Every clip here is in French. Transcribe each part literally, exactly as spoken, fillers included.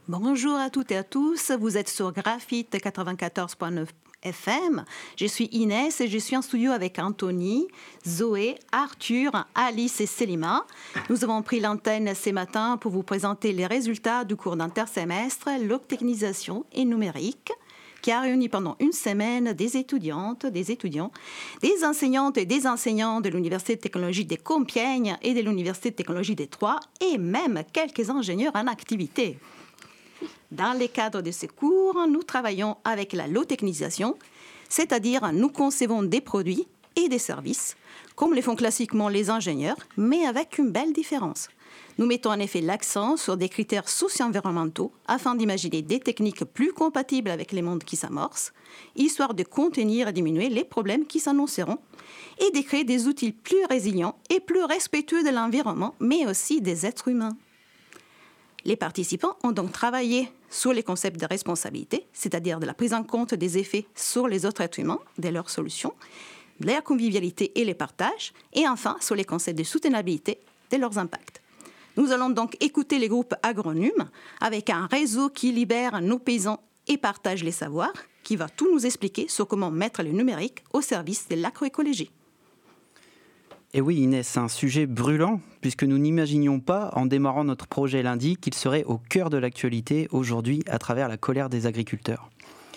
Bonjour à toutes et à tous, vous êtes sur Graphite quatre-vingt-quatorze point neuf F M. Je suis Inès et je suis en studio avec Anthony, Zoé, Arthur, Alice et Selima. Nous avons pris l'antenne ce matin pour vous présenter les résultats du cours d'intersemestre l'optimisation et numérique, qui a réuni pendant une semaine des étudiantes, des étudiants, des enseignantes et des enseignants de l'Université de technologie de Compiègne et de l'Université de technologie de Troyes et même quelques ingénieurs en activité. Dans le cadre de ce cours, nous travaillons avec la low-technisation, c'est-à-dire nous concevons des produits et des services, comme le font classiquement les ingénieurs, mais avec une belle différence. Nous mettons en effet l'accent sur des critères socio-environnementaux afin d'imaginer des techniques plus compatibles avec les mondes qui s'amorcent, histoire de contenir et diminuer les problèmes qui s'annonceront et de créer des outils plus résilients et plus respectueux de l'environnement, mais aussi des êtres humains. Les participants ont donc travaillé sur les concepts de responsabilité, c'est-à-dire de la prise en compte des effets sur les autres êtres humains de leurs solutions, de la convivialité et les partages, et enfin sur les concepts de soutenabilité de leurs impacts. Nous allons donc écouter les groupes Agronum avec un réseau qui libère nos paysans et partage les savoirs, qui va tout nous expliquer sur comment mettre le numérique au service de l'agroécologie. Et oui Inès, c'est un sujet brûlant, puisque nous n'imaginions pas, en démarrant notre projet lundi, qu'il serait au cœur de l'actualité aujourd'hui à travers la colère des agriculteurs.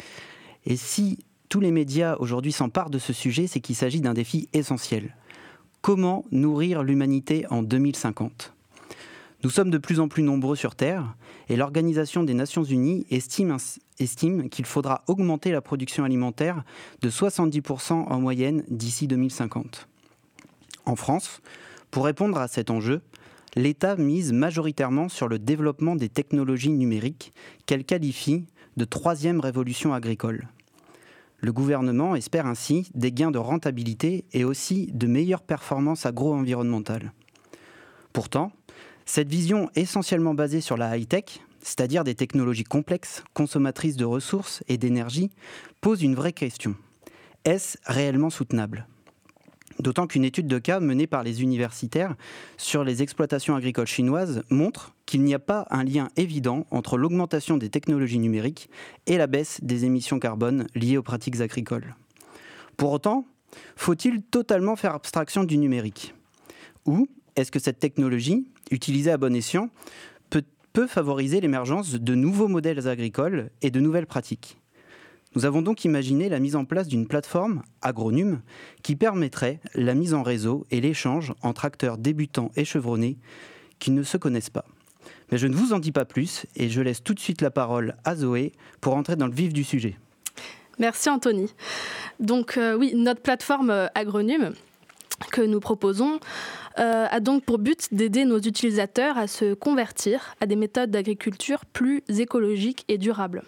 Et si tous les médias aujourd'hui s'emparent de ce sujet, c'est qu'il s'agit d'un défi essentiel. Comment nourrir l'humanité en deux mille cinquante ? Nous sommes de plus en plus nombreux sur Terre, et l'Organisation des Nations Unies estime, estime qu'il faudra augmenter la production alimentaire de soixante-dix pour cent en moyenne d'ici deux mille cinquante. En France, pour répondre à cet enjeu, l'État mise majoritairement sur le développement des technologies numériques qu'elle qualifie de troisième révolution agricole. Le gouvernement espère ainsi des gains de rentabilité et aussi de meilleures performances agro-environnementales. Pourtant, cette vision essentiellement basée sur la high-tech, c'est-à-dire des technologies complexes, consommatrices de ressources et d'énergie, pose une vraie question. Est-ce réellement soutenable ? D'autant qu'une étude de cas menée par les universitaires sur les exploitations agricoles chinoises montre qu'il n'y a pas un lien évident entre l'augmentation des technologies numériques et la baisse des émissions carbone liées aux pratiques agricoles. Pour autant, faut-il totalement faire abstraction du numérique ? Ou est-ce que cette technologie, utilisée à bon escient, peut, peut favoriser l'émergence de nouveaux modèles agricoles et de nouvelles pratiques ? Nous avons donc imaginé la mise en place d'une plateforme, Agronum, qui permettrait la mise en réseau et l'échange entre acteurs débutants et chevronnés qui ne se connaissent pas. Mais je ne vous en dis pas plus et je laisse tout de suite la parole à Zoé pour entrer dans le vif du sujet. Merci Anthony. Donc euh, oui, notre plateforme euh, Agronum que nous proposons euh, a donc pour but d'aider nos utilisateurs à se convertir à des méthodes d'agriculture plus écologiques et durables.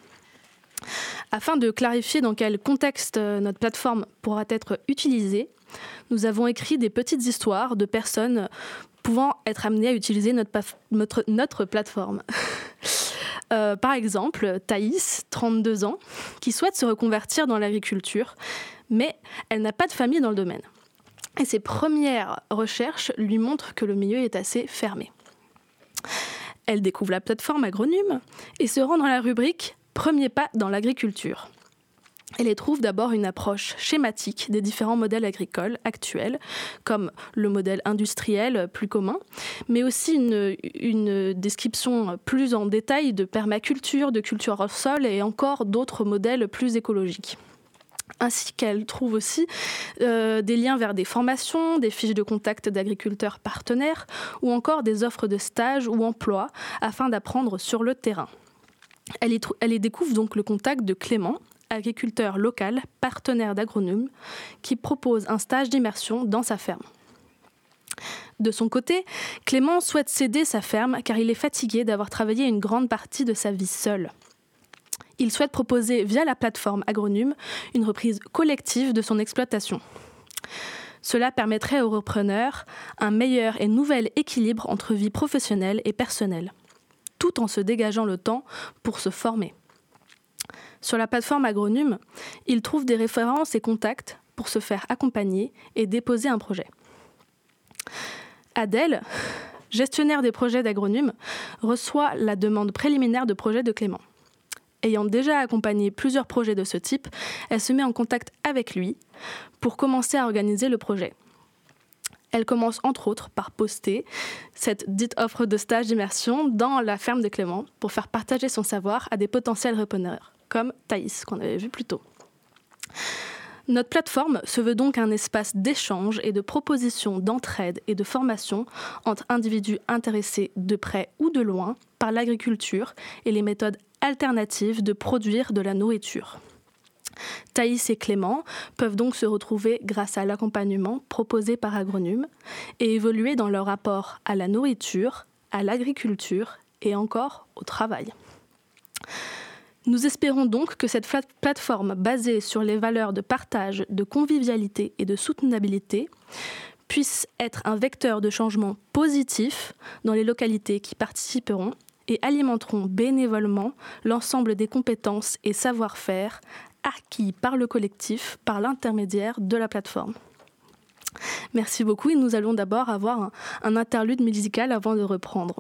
Afin de clarifier dans quel contexte notre plateforme pourra être utilisée, nous avons écrit des petites histoires de personnes pouvant être amenées à utiliser notre, paf- notre, notre plateforme. euh, par exemple, Thaïs, trente-deux ans, qui souhaite se reconvertir dans l'agriculture, mais elle n'a pas de famille dans le domaine. Et ses premières recherches lui montrent que le milieu est assez fermé. Elle découvre la plateforme Agronum et se rend dans la rubrique « Premier pas dans l'agriculture ». Elle y trouve d'abord une approche schématique des différents modèles agricoles actuels, comme le modèle industriel plus commun, mais aussi une, une description plus en détail de permaculture, de culture au sol et encore d'autres modèles plus écologiques. Ainsi qu'elle trouve aussi euh, des liens vers des formations, des fiches de contact d'agriculteurs partenaires ou encore des offres de stage ou emploi afin d'apprendre sur le terrain. Elle y, elle y découvre donc le contact de Clément, agriculteur local, partenaire d'Agronum, qui propose un stage d'immersion dans sa ferme. De son côté, Clément souhaite céder sa ferme car il est fatigué d'avoir travaillé une grande partie de sa vie seul. Il souhaite proposer via la plateforme Agronum une reprise collective de son exploitation. Cela permettrait aux repreneurs un meilleur et nouvel équilibre entre vie professionnelle et personnelle, tout en se dégageant le temps pour se former. Sur la plateforme Agronum, il trouve des références et contacts pour se faire accompagner et déposer un projet. Adèle, gestionnaire des projets d'Agronum, reçoit la demande préliminaire de projet de Clément. Ayant déjà accompagné plusieurs projets de ce type, elle se met en contact avec lui pour commencer à organiser le projet. Elle commence entre autres par poster cette dite offre de stage d'immersion dans la ferme de Clément pour faire partager son savoir à des potentiels repreneurs, comme Thaïs, qu'on avait vu plus tôt. Notre plateforme se veut donc un espace d'échange et de proposition d'entraide et de formation entre individus intéressés de près ou de loin par l'agriculture et les méthodes alternatives de produire de la nourriture. Thaïs et Clément peuvent donc se retrouver grâce à l'accompagnement proposé par Agronum et évoluer dans leur rapport à la nourriture, à l'agriculture et encore au travail. Nous espérons donc que cette plateforme basée sur les valeurs de partage, de convivialité et de soutenabilité puisse être un vecteur de changement positif dans les localités qui participeront et alimenteront bénévolement l'ensemble des compétences et savoir-faire acquis par le collectif par l'intermédiaire de la plateforme. Merci beaucoup et nous allons d'abord avoir un, un interlude musical avant de reprendre.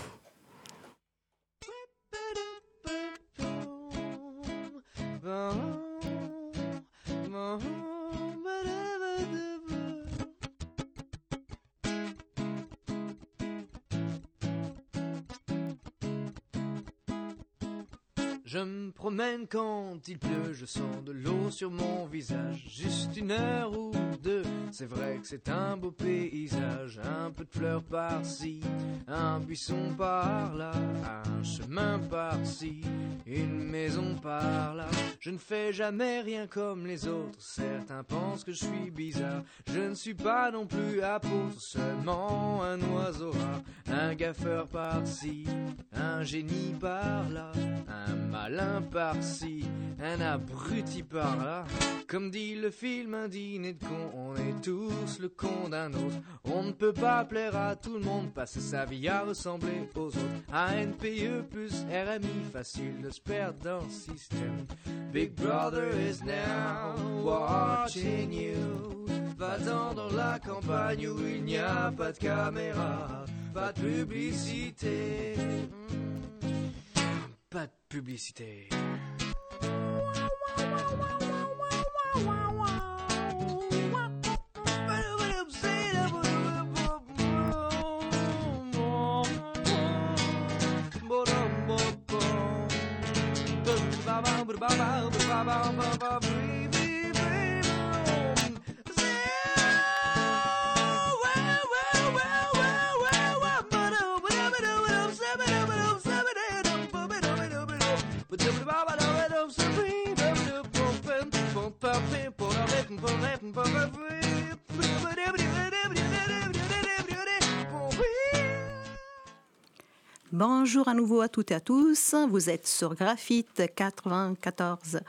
Je me promène quand il pleut, je sens de l'eau sur mon visage. Juste une heure ou deux, c'est vrai que c'est un beau paysage. Un peu de fleurs par-ci, un buisson par-là, un chemin par-ci, une maison par-là. Je ne fais jamais rien comme les autres, certains pensent que je suis bizarre. Je ne suis pas non plus apôtre, seulement un oiseau rare. Un gaffeur par-ci, un génie par-là, un malin par-ci, un abruti par-là. Comme dit le film, un dîner de con, on est tous le con d'un autre. On ne peut pas plaire à tout le monde, passer sa vie à ressembler aux autres. A N P E plus R M I, facile de se perdre dans le système. Big Brother is now watching you. Va-t'en dans la campagne où il n'y a pas de caméra, pas de publicité. Pas de publicité. Bonjour à nouveau à toutes et à tous. Vous êtes sur Graphite quatre-vingt-quatorze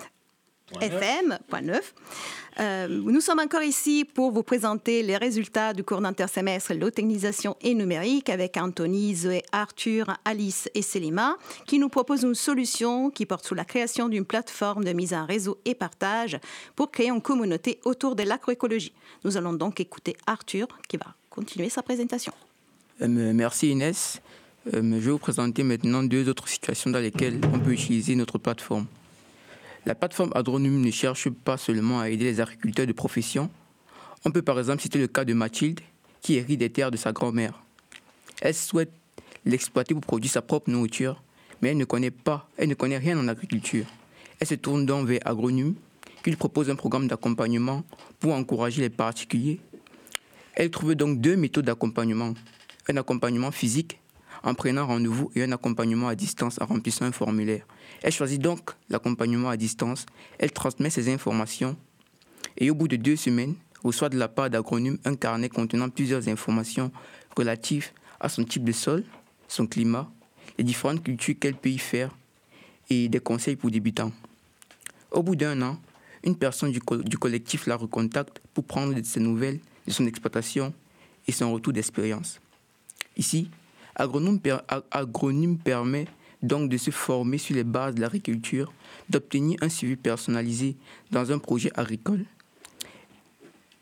F M point neuf. Euh, nous sommes encore ici pour vous présenter les résultats du cours d'intersemestre L'eau-technisation et numérique avec Anthony, Zoé, Arthur, Alice et Selima qui nous proposent une solution qui porte sur la création d'une plateforme de mise en réseau et partage pour créer une communauté autour de l'agroécologie. Nous allons donc écouter Arthur qui va continuer sa présentation. Euh, merci Inès. Euh, je vais vous présenter maintenant deux autres situations dans lesquelles on peut utiliser notre plateforme. La plateforme Agronum ne cherche pas seulement à aider les agriculteurs de profession. On peut par exemple citer le cas de Mathilde, qui hérite des terres de sa grand-mère. Elle souhaite l'exploiter pour produire sa propre nourriture, mais elle ne connaît pas, elle ne connaît rien en agriculture. Elle se tourne donc vers Agronum, qui lui propose un programme d'accompagnement pour encourager les particuliers. Elle trouve donc deux méthodes d'accompagnement. Un accompagnement physique, en prenant rendez-vous, et un accompagnement à distance en remplissant un formulaire. Elle choisit donc l'accompagnement à distance, elle transmet ses informations et au bout de deux semaines, reçoit de la part d'Agronum un carnet contenant plusieurs informations relatives à son type de sol, son climat, les différentes cultures qu'elle peut y faire et des conseils pour débutants. Au bout d'un an, une personne du, co- du collectif la recontacte pour prendre de ses nouvelles de son exploitation et son retour d'expérience. Ici, Agronum, per, Agronum permet donc de se former sur les bases de l'agriculture, d'obtenir un suivi personnalisé dans un projet agricole.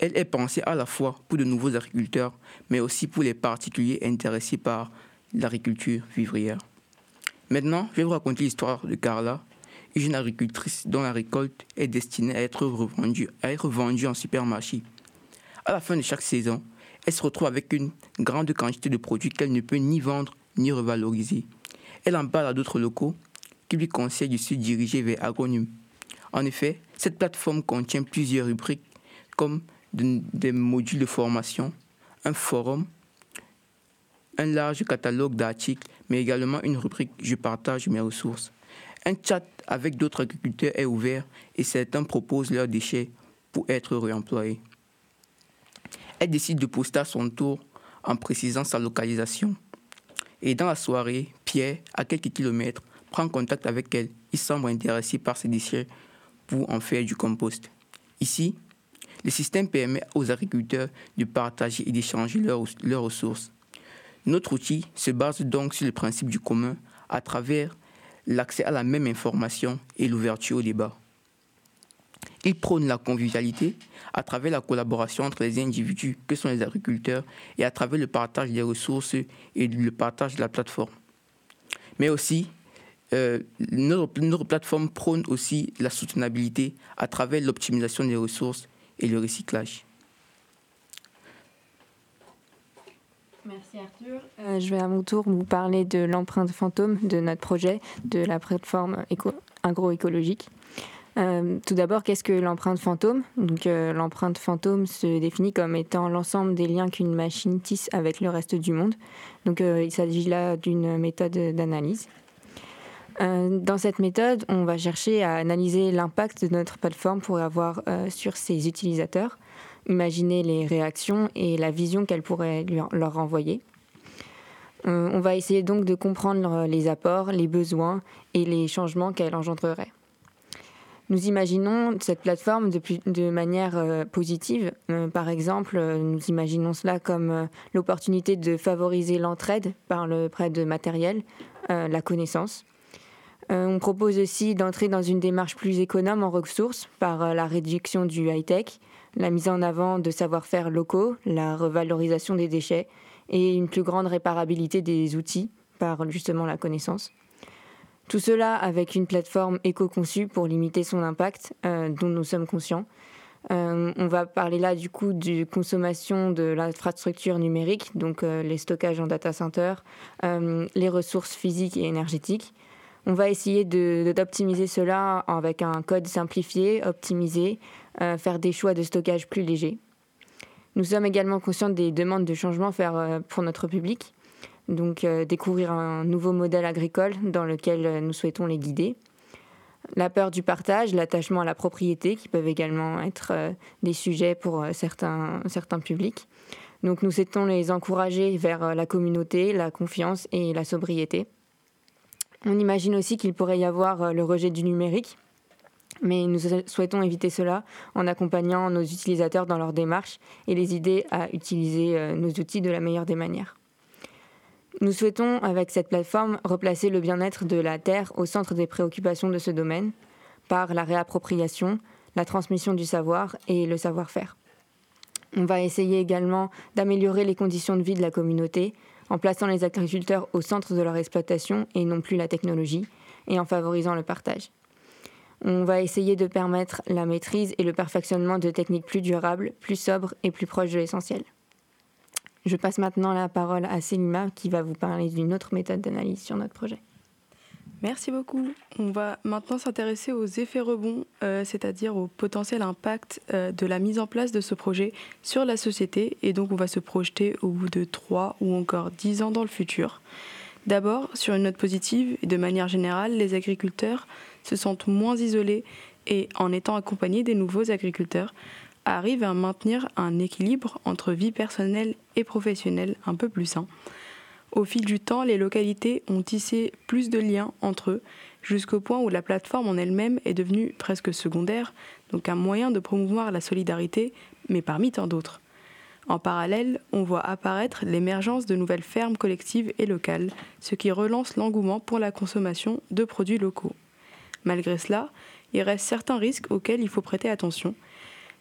Elle est pensée à la fois pour de nouveaux agriculteurs, mais aussi pour les particuliers intéressés par l'agriculture vivrière. Maintenant, je vais vous raconter l'histoire de Carla, une jeune agricultrice dont la récolte est destinée à être revendue, à être vendue en supermarché. À la fin de chaque saison, elle se retrouve avec une grande quantité de produits qu'elle ne peut ni vendre ni revaloriser. Elle en parle à d'autres locaux qui lui conseillent de se diriger vers Agronum. En effet, cette plateforme contient plusieurs rubriques comme de, des modules de formation, un forum, un large catalogue d'articles, mais également une rubrique « Je partage mes ressources ». Un chat avec d'autres agriculteurs est ouvert et certains proposent leurs déchets pour être réemployés. Elle décide de poster à son tour en précisant sa localisation. Et dans la soirée, Pierre, à quelques kilomètres, prend contact avec elle. Il semble intéressé par ses déchets pour en faire du compost. Ici, le système permet aux agriculteurs de partager et d'échanger leurs, leurs ressources. Notre outil se base donc sur le principe du commun à travers l'accès à la même information et l'ouverture au débat. Il prône la convivialité à travers la collaboration entre les individus que sont les agriculteurs et à travers le partage des ressources et le partage de la plateforme. Mais aussi, euh, notre, notre plateforme prône aussi la soutenabilité à travers l'optimisation des ressources et le recyclage. Merci Arthur. Euh, je vais à mon tour vous parler de l'empreinte fantôme de notre projet, de la plateforme éco- agroécologique. Euh, tout d'abord, qu'est-ce que l'empreinte fantôme ? Donc, euh, l'empreinte fantôme se définit comme étant l'ensemble des liens qu'une machine tisse avec le reste du monde. Donc, euh, il s'agit là d'une méthode d'analyse. Euh, dans cette méthode, on va chercher à analyser l'impact de notre plateforme pour avoir euh, sur ses utilisateurs, imaginer les réactions et la vision qu'elle pourrait lui, leur renvoyer. Euh, on va essayer donc de comprendre les apports, les besoins et les changements qu'elle engendrerait. Nous imaginons cette plateforme de, de manière euh, positive. Euh, par exemple, euh, nous imaginons cela comme euh, l'opportunité de favoriser l'entraide par le prêt de matériel, euh, la connaissance. Euh, on propose aussi d'entrer dans une démarche plus économe en ressources par euh, la réduction du high-tech, la mise en avant de savoir-faire locaux, la revalorisation des déchets et une plus grande réparabilité des outils par justement la connaissance. Tout cela avec une plateforme éco-conçue pour limiter son impact, euh, dont nous sommes conscients. Euh, on va parler là du coup de consommation de l'infrastructure numérique, donc euh, les stockages en data center, euh, les ressources physiques et énergétiques. On va essayer de, de, d'optimiser cela avec un code simplifié, optimisé, euh, faire des choix de stockage plus légers. Nous sommes également conscients des demandes de changement à faire euh, pour notre public. Donc euh, découvrir un nouveau modèle agricole dans lequel euh, nous souhaitons les guider. La peur du partage, l'attachement à la propriété qui peuvent également être euh, des sujets pour euh, certains, certains publics. Donc nous souhaitons les encourager vers euh, la communauté, la confiance et la sobriété. On imagine aussi qu'il pourrait y avoir euh, le rejet du numérique, mais nous souhaitons éviter cela en accompagnant nos utilisateurs dans leur démarche et les aider à utiliser euh, nos outils de la meilleure des manières. Nous souhaitons, avec cette plateforme, replacer le bien-être de la terre au centre des préoccupations de ce domaine, par la réappropriation, la transmission du savoir et le savoir-faire. On va essayer également d'améliorer les conditions de vie de la communauté, en plaçant les agriculteurs au centre de leur exploitation et non plus la technologie, et en favorisant le partage. On va essayer de permettre la maîtrise et le perfectionnement de techniques plus durables, plus sobres et plus proches de l'essentiel. Je passe maintenant la parole à Selima qui va vous parler d'une autre méthode d'analyse sur notre projet. Merci beaucoup. On va maintenant s'intéresser aux effets rebonds, euh, c'est-à-dire au potentiel impact euh, de la mise en place de ce projet sur la société. Et donc on va se projeter au bout de trois ou encore dix ans dans le futur. D'abord, sur une note positive, et de manière générale, les agriculteurs se sentent moins isolés et en étant accompagnés des nouveaux agriculteurs, arrivent à maintenir un équilibre entre vie personnelle et professionnelle un peu plus sain. Au fil du temps, les localités ont tissé plus de liens entre eux, jusqu'au point où la plateforme en elle-même est devenue presque secondaire, donc un moyen de promouvoir la solidarité, mais parmi tant d'autres. En parallèle, on voit apparaître l'émergence de nouvelles fermes collectives et locales, ce qui relance l'engouement pour la consommation de produits locaux. Malgré cela, il reste certains risques auxquels il faut prêter attention.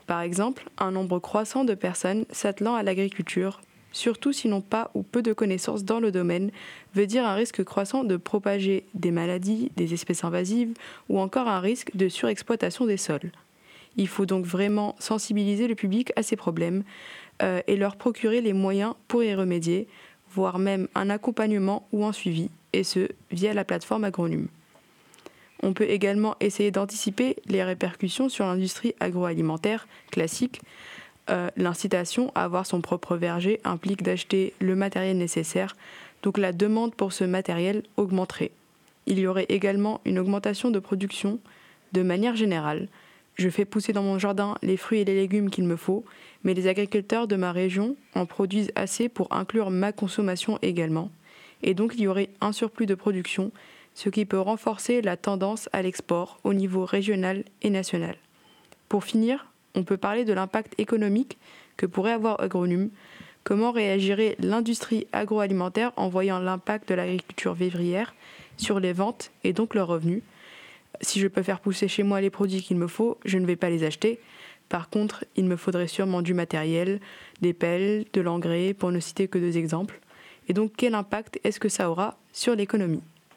Par exemple, un nombre croissant de personnes s'attelant à l'agriculture, surtout s'ils n'ont pas ou peu de connaissances dans le domaine, veut dire un risque croissant de propager des maladies, des espèces invasives ou encore un risque de surexploitation des sols. Il faut donc vraiment sensibiliser le public à ces problèmes euh, et leur procurer les moyens pour y remédier, voire même un accompagnement ou un suivi, et ce, via la plateforme Agronum. On peut également essayer d'anticiper les répercussions sur l'industrie agroalimentaire classique. Euh, l'incitation à avoir son propre verger implique d'acheter le matériel nécessaire, donc la demande pour ce matériel augmenterait. Il y aurait également une augmentation de production de manière générale. Je fais pousser dans mon jardin les fruits et les légumes qu'il me faut, mais les agriculteurs de ma région en produisent assez pour inclure ma consommation également. Et donc il y aurait un surplus de production, ce qui peut renforcer la tendance à l'export au niveau régional et national. Pour finir, on peut parler de l'impact économique que pourrait avoir Agronum. Comment réagirait l'industrie agroalimentaire en voyant l'impact de l'agriculture vivrière sur les ventes et donc leurs revenus ? Si je peux faire pousser chez moi les produits qu'il me faut, je ne vais pas les acheter. Par contre, il me faudrait sûrement du matériel, des pelles, de l'engrais, pour ne citer que deux exemples. Et donc, quel impact est-ce que ça aura sur l'économie ?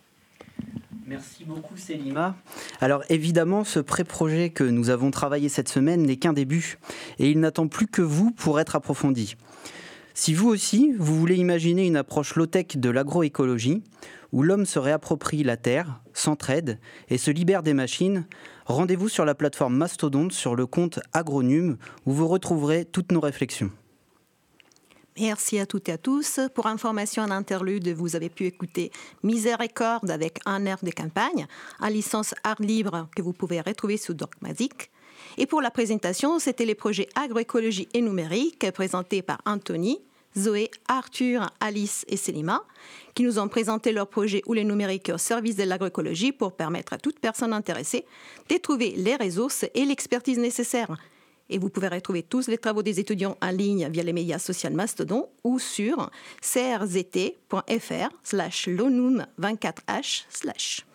Merci beaucoup Selima. Alors évidemment, ce pré-projet que nous avons travaillé cette semaine n'est qu'un début et il n'attend plus que vous pour être approfondi. Si vous aussi, vous voulez imaginer une approche low-tech de l'agroécologie, où l'homme se réapproprie la terre, s'entraide et se libère des machines, rendez-vous sur la plateforme Mastodonte sur le compte Agronum où vous retrouverez toutes nos réflexions. Merci à toutes et à tous. Pour information en interlude, vous avez pu écouter Miséricorde avec un air de campagne, en licence art libre que vous pouvez retrouver sur Dogmatic. Et pour la présentation, c'était les projets agroécologie et numérique présentés par Anthony, Zoé, Arthur, Alice et Selima, qui nous ont présenté leur projet ou les numériques au service de l'agroécologie pour permettre à toute personne intéressée de trouver les ressources et l'expertise nécessaires. Et vous pouvez retrouver tous les travaux des étudiants en ligne via les médias sociaux Mastodon ou sur c r z t point f r slash lonum vingt-quatre h slash.